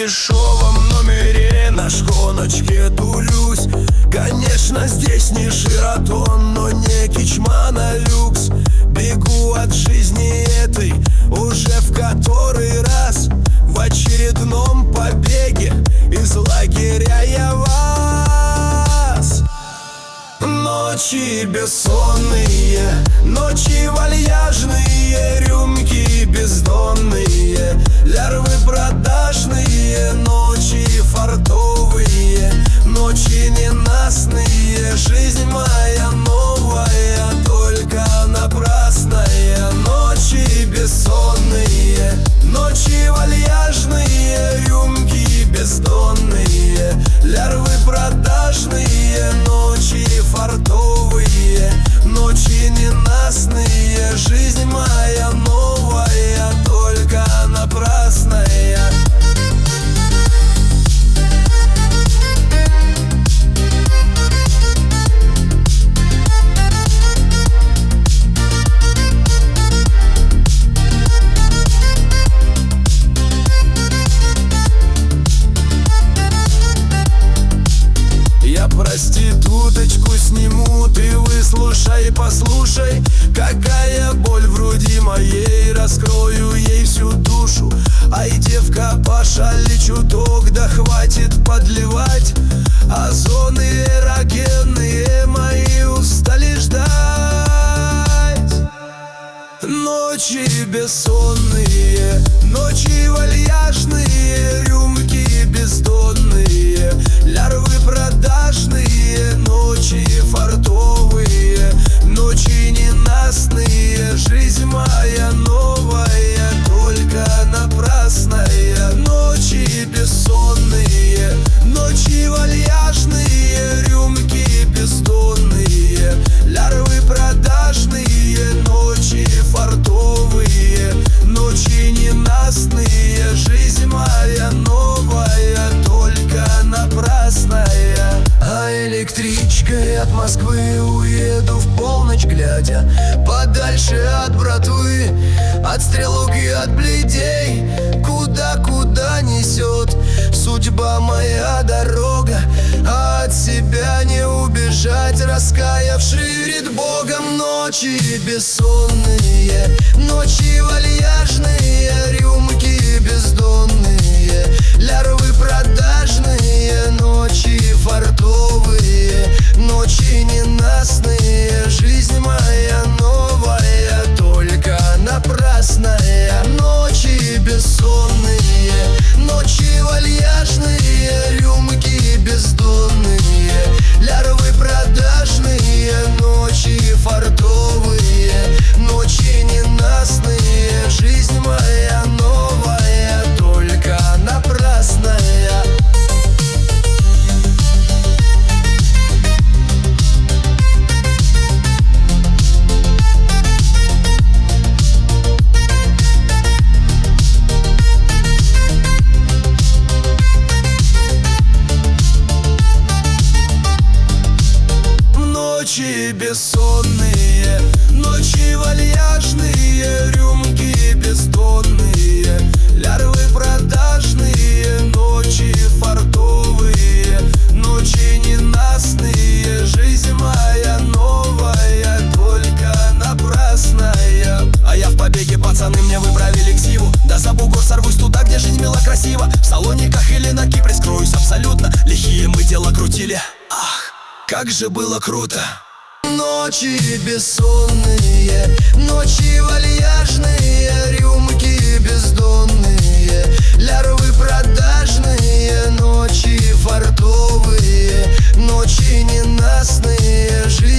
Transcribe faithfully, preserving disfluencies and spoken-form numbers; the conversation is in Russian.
дешевом номере на шконочке тулюсь. Конечно, здесь не Шератон, но не Кичман, а люкс. Бегу от жизни этой уже в который раз. В очередном побеге из лагеря я вас. Ночи бессонные, ночи вальяжные, рюмки бездонные, лярвы продажные, ночи фартовые, ночи ненастные. Жизнь моя новая, только напрасная. Ночи бессонные, ночи вальяжные, рюмки бездонные, лярвы продажные, ночи фартовые, ночи ненастные. Жизнь моя новая, только напрасная. Проституточку сниму, ты выслушай, послушай, какая боль в груди моей, раскрою ей всю душу. Ай, девка, пошали чуток, да хватит подливать. Озоны эрогенные мои устали ждать. Ночи бессонные, ночи вальяжные, рюмки бездонные, лярвы продажные, ночи фартовые, ночи ненастные. Жизнь моя новая, только напрасная. Ночи бессонные, ночи вальяжные, рюмки бездонные, лярвы продажные, ночи фартовые, ночи ненастные. Жизнь моя новая, только напрасная. А электричкой от Москвы уеду в полночь глядя, подальше от братвы, от стрелок и от бледей. Куда-куда несет судьба моя дорога, а от себя не убежать, раскаявший перед Богом. Ночи бессонные, ночи вальяжные, рюмки бездонные, лярвы продажные, ночи фартовые, ночи ненастные. Жизнь моя новая, только напрасная. Ночи бессонные, ночи вальяжные, рюмки бездонные, лярвы продажные, ночи фартовые, ночи ненастные. Жизнь моя новая, только напрасная. Ночи бессонные, ночи вальяжные, рюмки бездонные, лярвы продажные, ночи фартовые, ночи ненастные. Жизнь моя новая, только напрасная. А я в побеге, пацаны, мне выправили ксиву. Да за бугор сорвусь туда, где жизнь мила красиво. В Салониках или на Кипре скроюсь абсолютно. Лихие мы дело крутили, ах, как же было круто. Ночи бессонные, ночи вальяжные, рюмки бездонные, лярвы продажные, ночи фартовые, ночи ненастные.